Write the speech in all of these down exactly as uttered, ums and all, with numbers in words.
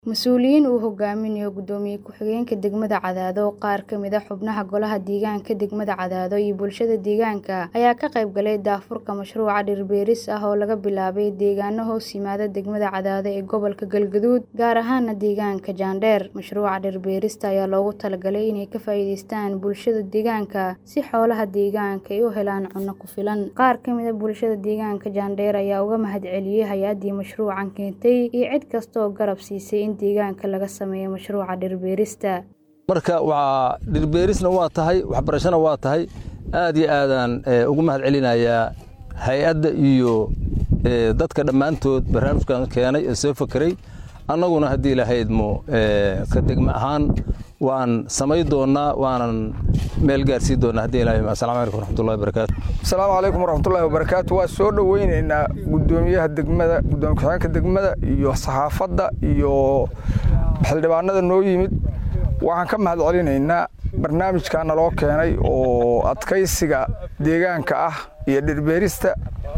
Mas'uuliyiin uu hogaaminayo Gudoomiye ku-xigeenka degmada Cadaado oo qaar ka mid ah xubnaha golaha deegaanka degmada Cadaado iyo bulshada deegaanka ayaa ka qayb galay daafurka mashruuca dhir beeris ah oo laga bilaabay deegaano hoos yimaada degmada Cadaado ee gobolka Galgaduud gaar ahaan deegaanka Jaandheer. Mashruuca dhir beerista ayaa loogu talagalay inay ka faa'iideystaan bulshada deegaanka si xoolaha deegaanka ay u helaan cunno ku filan. Qaar ka mid ah bulshada deegaanka Jaandheer ayaa uga mahadceliyay hay'addii mashruucan keentay iyo cid kasta oo garab siisay deegaanka laga sameeyo mashruuca dhir beerista. marka waa dhir beerisna waa tahay waxbarashana waa tahay aad iyo aadan ugu mahad celinayaa hay'adda iyo dadka dhamaantood barnaamijkan keenay ee soo fakiray annaguna hadii ilaahay idmo ka degma ahaan waan samay doonaa waanan meel gaarsiin doonaa hadii ilaahay assalaamu alaykum waraxmatullaahi wabarakaatu assalaamu alaykum waraxmatullaahi wabarakaatu waa soo dhaweynaynaa gudoomiyaha degmada gudoomiye ku-xigeenka degmada iyo saxaafadda iyo xildhibaanada noo yimid waxaan ka mahad celinaynaa barnaamijkan loo keenay oo adkaysiga deegaanka ah iyo dhir beerista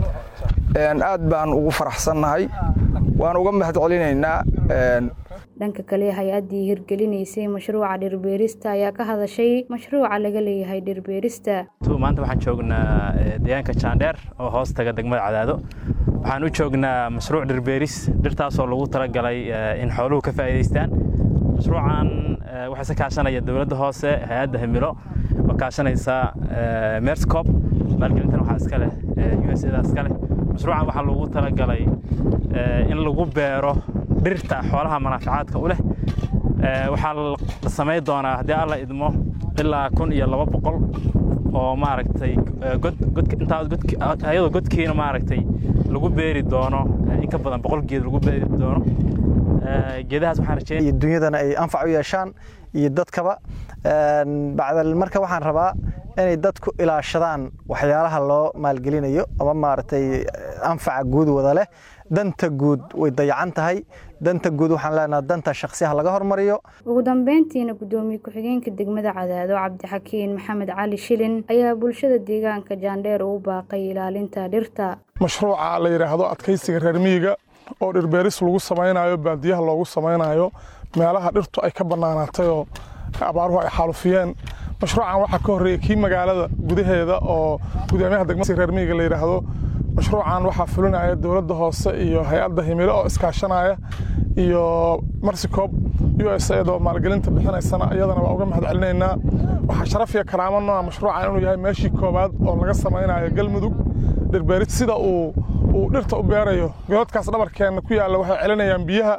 aad baan ugu faraxsanahay waan uga mahad celinaynaa. dhanka kale hay'addii hirgelinaysay mashruuca dhir beerista ayaa ka hadashay mashruuca laga leeyahay dhir beerista. maanta waxaan joognaa deegaanka Jaandheer oo hoos taga degmada Cadaado waxaan u joognaa mashruuc dhir beeris dhirtaas oo lagu talagalay in xooluhu ka faa'iideystaan. mashruucan waxa ka kaashanaya dawladda hoose hay'adda Himilo oo kaashanaysa Merscop maalgelintan waxa iska leh U S A da iska leh. mashruucan waxa lagu talagalay in lagu beero dhirta xoolaha manaafacaadka u leh waxa la sameey doonaa hadii alla idmo ilaa kun iyo laba boqol oo maaragtay god god inta god ayado godkiina maaragtay lagu beeri doono in ka badan boqol geed lagu beeri doono geedahaas waxaan rajaynayaa dunyadana ay anfac u yeeshaan iyo dadkaba bacdal marka waxaan rabaa inay dadku ilaashadaan waxyaalaha loo maalgelinayo ama maaragtay anfaca guud wada leh danta guud way dayacan tahay danta guud waxaan leenahay danta shakhsiyaha laga hormariyo. ugu dambeyntiina gudoomiye ku-xigeenka degmada Cadaado Cabdixakiin Maxamed Cali Shilin ayaa bulshada deegaanka Jaandheer u baaqay ilaalinta dhirta. mashruuca la yiraahdo adkaysiga reer miyiga oo dhir beeris lagu sameeynayo baadiyaha loogu sameeynayo meelaha dhirtu ay ka banaanaatay oo abaaruhu ay xaalufiyeen. mashruucan waxa ka horeeyay kii magaalada gudaheeda oo gudoomiyaha degmada reer miyiga la yiraahdo. mashruucan waxa fulinaya dawladda hoose iyo hay'adda Himilo oo iskaashanaya iyo Merscop U S A oo maalgelinta bixinaysana iyadana waa uga mahad celinaynaa. waxa sharaf iyo karaamo noo mashruucan inuu yahay meeshii koobaad oo laga sameeynayo Galmudug dhir beeris sida uu uu dhirta u beerayo godadkaas dhabarkeena ku yaala waxay celinayaan biyaha